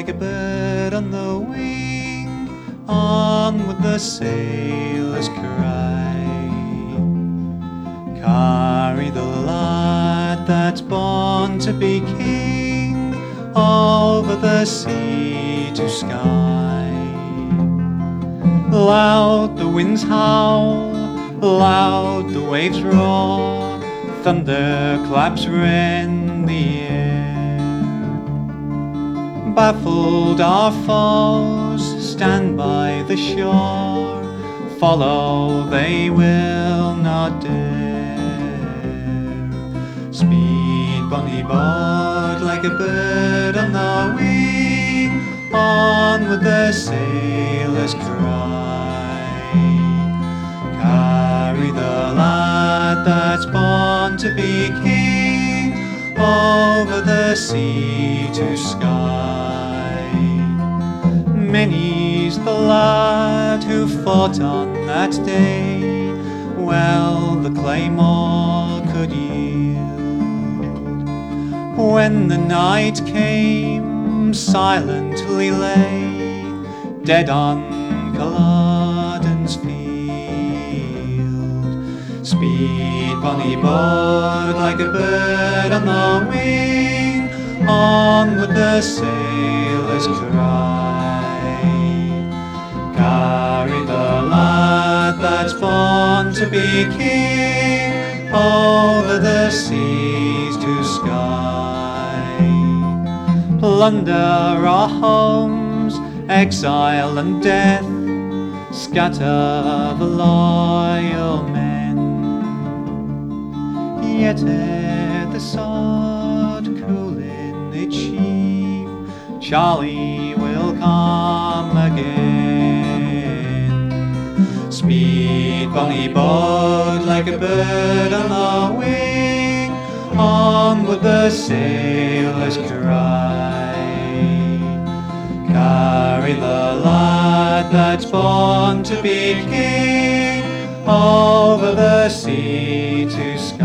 like a bird on the wing, on with the sailors cry. Carry the lad that's born to be king, over the sea to sky. Loud the winds howl, loud the waves roar, thunderclaps rend the air. Baffled our foes stand by the shore, follow they will not dare. Speed, bonny boat, like a bird on the wing, on with the sailors cry. Carry the lad that's born to be king, over the sea to sky. Many's the lad who fought on that day, well the claymore could yield. When the night came, silently lay, dead on Culloden's field. Speed, bonny boat, like a bird on the wing, on with the sailors cry. Carry the lad that's born to be king, over the seas to sky. Plunder our homes, exile and death, scatter the loyal men. Yet ere the sword cool in its sheath, Charlie will come again. Speed, bonny boat, like a bird on the wing, on with the sailors cry. Carry the lad that's born to be king, over the sea to sky.